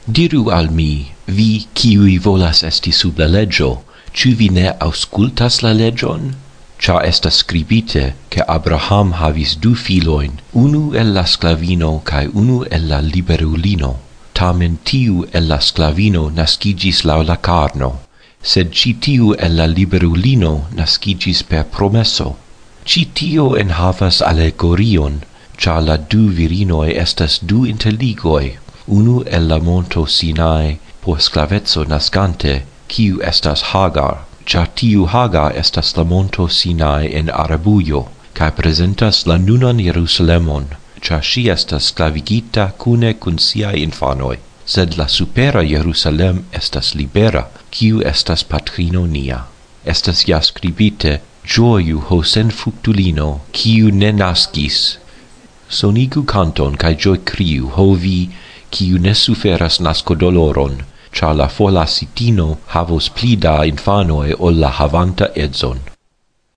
Diru al mi, vi kiui volas esti sub la legio, ciu vi ne auscultas la legion? Cia estas scribite, che Abraham havis du filoin, unu el la sclavino cae unu el la liberulino. Tamen tiu el la sclavino nascigis lau la carno, sed ci tiu el la liberulino nascigis per promesso. Ci tio enhavas allegorion, cia la du virinoi estas du interligoi, unu el la monto Sinai por sclavezzo nascante, kiu estas Hagar, cia tiu Hagar estas la monto Sinai en Arabuio, cae presentas la nunan Jerusalemon, cia si estas sclavigita cune cun siai infanoi, sed la supera Jerusalem estas libera, kiu estas patrino nia. Estas ja scribite, gioiu ho sen fructulino, kiu ne nascis. Sonigu canton cae gioi criu, ho vi, kiu ne suferas nasco doloron, cia la forlasitino havos pli da infanoi ol la havanta edzon.